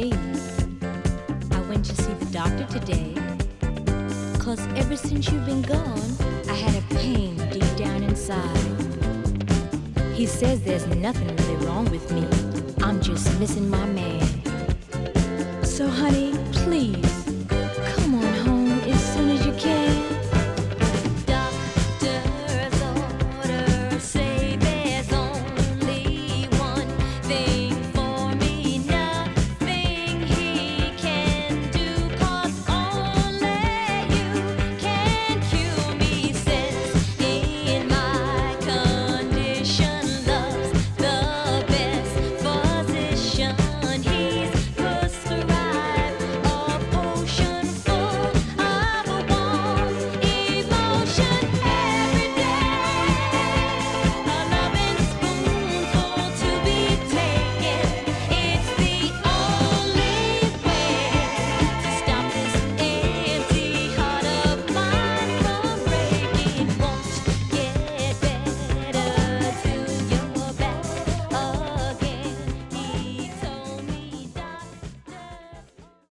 me. I went to see the doctor today. 'Cause ever since you've been gone, I had a pain deep down inside. He says there's nothing really wrong with me. I'm just missing my man. So honey, please, come on home as soon as you can.